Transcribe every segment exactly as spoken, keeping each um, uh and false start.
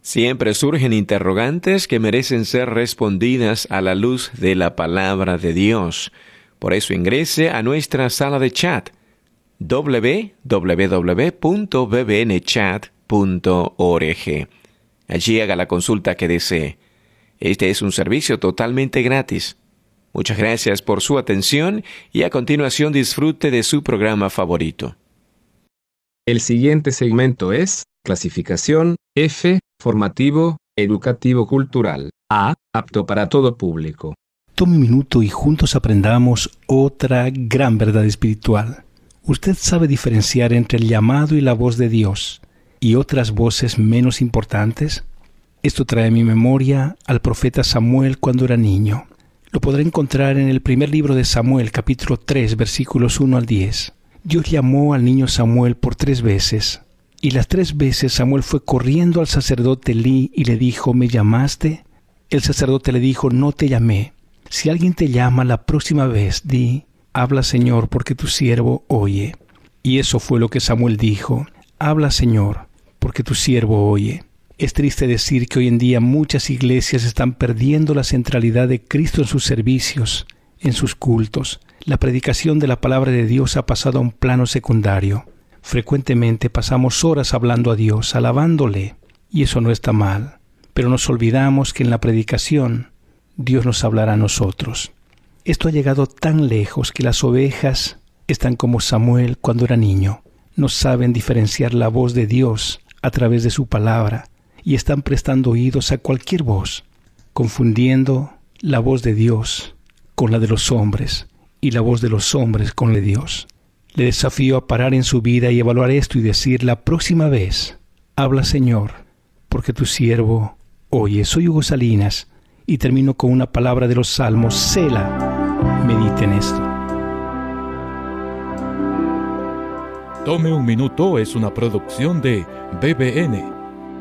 Siempre surgen interrogantes que merecen ser respondidas a la luz de la palabra de Dios. Por eso ingrese a nuestra sala de chat doble u doble u doble u punto b b n chat punto org. Allí haga la consulta que desee. Este es un servicio totalmente gratis. Muchas gracias por su atención y a continuación disfrute de su programa favorito. El siguiente segmento es clasificación F, formativo, educativo cultural. A, apto para todo público. Tome un minuto y juntos aprendamos otra gran verdad espiritual. Usted sabe diferenciar entre el llamado y la voz de Dios y otras voces menos importantes. Esto trae a mi memoria al profeta Samuel cuando era niño. Lo podrá encontrar en el primer libro de Samuel, capítulo tres, versículos uno al diez. Dios llamó al niño Samuel por tres veces, y las tres veces Samuel fue corriendo al sacerdote Elí y le dijo, ¿me llamaste? El sacerdote le dijo, no te llamé. Si alguien te llama la próxima vez, di, habla Señor, porque tu siervo oye. Y eso fue lo que Samuel dijo, habla Señor, porque tu siervo oye. Es triste decir que hoy en día muchas iglesias están perdiendo la centralidad de Cristo en sus servicios, en sus cultos. La predicación de la palabra de Dios ha pasado a un plano secundario. Frecuentemente pasamos horas hablando a Dios, alabándole, y eso no está mal. Pero nos olvidamos que en la predicación Dios nos hablará a nosotros. Esto ha llegado tan lejos que las ovejas están como Samuel cuando era niño. No saben diferenciar la voz de Dios a través de su palabra y están prestando oídos a cualquier voz, confundiendo la voz de Dios con la de los hombres y la voz de los hombres con la de Dios. Le desafío a parar en su vida y evaluar esto y decir la próxima vez, habla Señor, porque tu siervo oye. Soy Hugo Salinas y termino con una palabra de los Salmos, Sela. Medite en esto. Tome un minuto es una producción de B B N.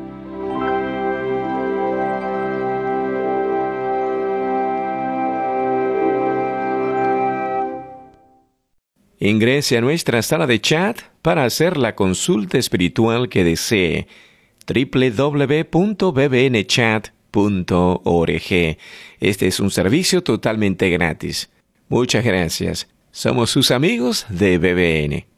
Ingrese a nuestra sala de chat para hacer la consulta espiritual que desee. doble u doble u doble u punto b b n chat punto org. Este es un servicio totalmente gratis. Muchas gracias. Somos sus amigos de B B N.